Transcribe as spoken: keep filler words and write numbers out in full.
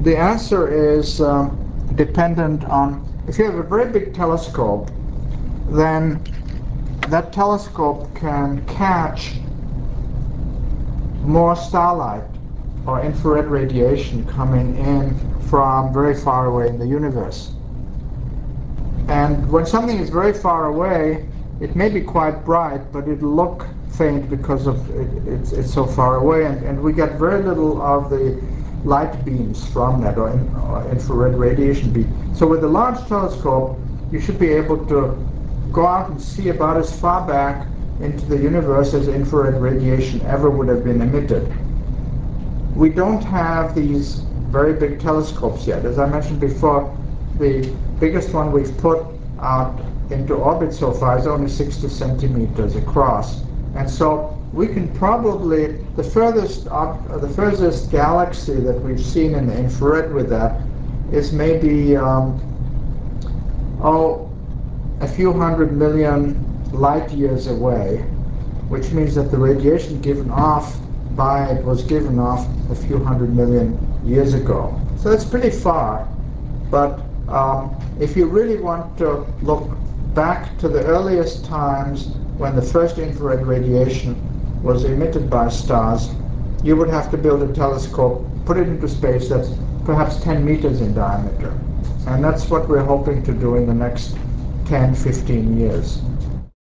the answer is um, dependent on, if you have a very big telescope, then that telescope can catch more starlight or infrared radiation coming in from very far away in the universe. And when something is very far away, it may be quite bright, but it'll look faint because of it, it's, it's so far away, and, and we get very little of the light beams from that, or, in, or infrared radiation beam. So with a large telescope, you should be able to go out and see about as far back into the universe as infrared radiation ever would have been emitted. We don't have these very big telescopes yet. As I mentioned before, the biggest one we've put out into orbit so far is only sixty centimeters across. And so we can probably, the furthest, uh, the furthest galaxy that we've seen in the infrared with that is maybe, um, oh, a few hundred million light years away, which means that the radiation given off by it was given off a few hundred million years ago. So that's pretty far, but um, if you really want to look back to the earliest times when the first infrared radiation was emitted by stars, you would have to build a telescope, put it into space that's perhaps ten meters in diameter. And that's what we're hoping to do in the next ten, fifteen years.